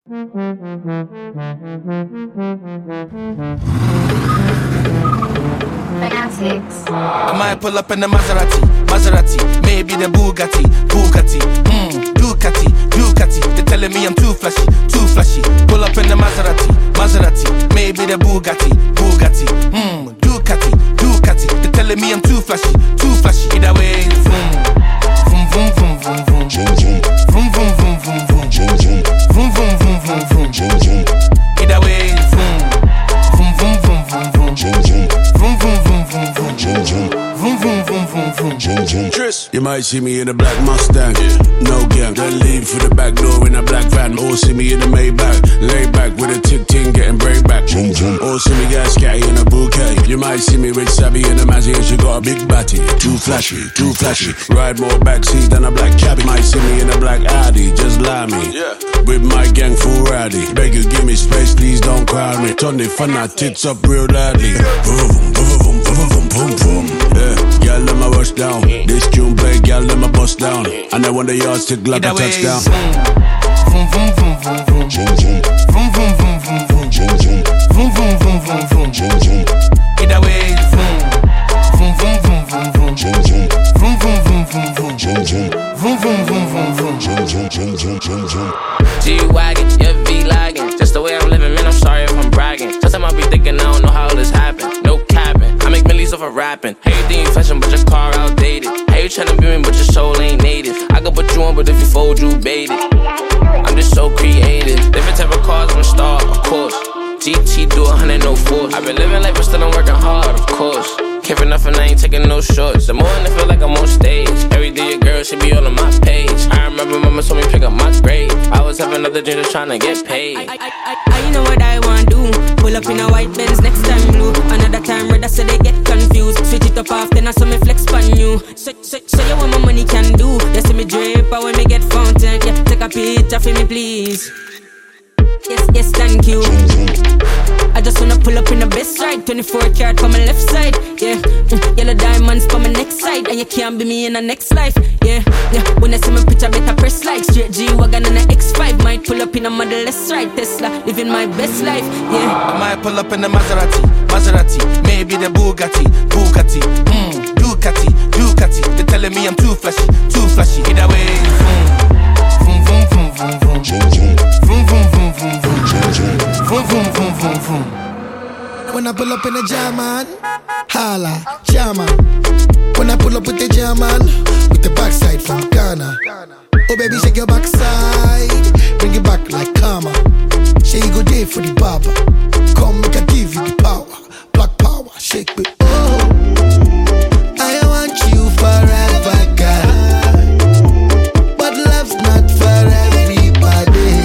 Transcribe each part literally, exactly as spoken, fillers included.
I might pull up in the Maserati, Maserati, maybe the Bugatti, Bugatti, mm, Ducati, Ducati. They're telling me I'm too flashy, too flashy. Pull up in the Maserati, Maserati, maybe the Bugatti, Bugatti, mm, Ducati, Ducati. They're telling me I'm too flashy, too flashy. Either way, vroom, vroom, vroom, vroom, vroom, vroom, vroom, vroom, vroom, vroom, vroom, vroom, vroom, vroom, vroom, vroom, vroom. Either way, vroom, vroom, vroom, vroom, vroom, vroom, vroom, vroom, vroom, vroom, vroom, vroom, vroom, vroom, vroom, vroom. You might see me in a black Mustang, no gang. Then leave for the back door in a black van. Or see me in a Maybach, lay back with a tick ting getting break back. Or see me get scatty in a bouquet. You might see me with Savvy in a Mazzy and she got a big batty. Too flashy, too flashy. Ride more backseat than a black cabbie. Might see me in a black Audi, just lie me. Yeah. With my gang full rowdy. Beg you give me space, please don't crowd me. Turn the fun our tits up real loudly. Boom, boom, boom, boom, boom, boom, boom. Yeah, y'all let my rush down. This tune play, y'all let my bust down. And I want the yards to like a touchdown. Vroom, vroom, vroom, vroom, vroom, vroom, vroom, vroom, vroom, vroom, vroom, vroom, vroom, vroom, vroom, vroom. Either way, vroom, vroom, vroom, vroom, vroom, vroom, vroom, vroom, vroom, vroom, vroom, vroom, vroom, vroom, vroom, vroom. G-Wagon, yeah, V-Lagging. Just the way I'm living, man, I'm sorry if I'm bragging. Sometimes I be thinking I don't know how this happened. No capping, I make millions off of rapping. Hey, you think you fashion, but your car outdated. Hey, you tryna be me, but your soul ain't native. I could put you on, but if you fold, you bait it. I'm just so creative. Different type of cars, I'm a star, of course. G T do a hundred, no force. I've been living life, but still I'm working hard, of course. Care for nothing, I ain't taking no shorts. The morning I feel like I'm on stage. Every day your girl should be all on my page. I remember mama told me pick up my grade. I was having another dream just trying to get paid. I, I, I, I know what I want to do. Pull up in a white Benz, next time blue. Another time red, so they get confused. Switch it up often, I saw me flex on you. So, so, so you what my money can do. You see me drip, I when me get fountain. Yeah, take a picture for me, please. Yes, yes, thank you. I just wanna pull up in the best ride. twenty-four karat for my left side. Yeah, mm, yellow diamonds for my next side. And you can't be me in the next life. Yeah, yeah. When I see my picture, better press like. Straight G-Wagon and a X five. Might pull up in a Model S ride. Tesla, living my best life. Yeah, I might pull up in the Maserati, Maserati, maybe the Bugatti, Bugatti, mm, Ducati, Ducati. They're telling me I'm too flashy, too flashy. Either way, vroom, vroom, vroom, vroom, vroom, vroom, vroom, vroom, vroom, vroom, vroom, vroom, vroom, vroom, vroom. When I pull up in a German, holla, German. When I pull up with the German, with the backside from Ghana. Oh baby, shake your backside, bring it back like karma. Say you go there for the barber. Come make I give you the power, black power, shake it. Oh, I want you forever, girl. But love's not for everybody.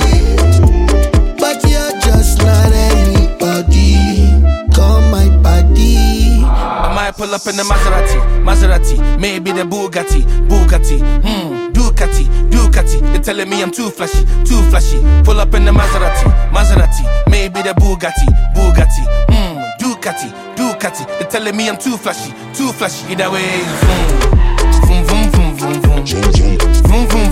But you're just not anybody. Come my body. I might pull up in the Maserati, Maserati, maybe the Bugatti, Bugatti, hmm, Ducati, Ducati. They're telling me I'm too flashy, too flashy. Pull up in the Maserati, Maserati, maybe the Bugatti, Bugatti, hmm, Ducati, Ducati. They're telling me I'm too flashy, too flashy. Either way, vroom, vroom, vroom, vroom, vroom, vroom, vroom, vroom, vroom.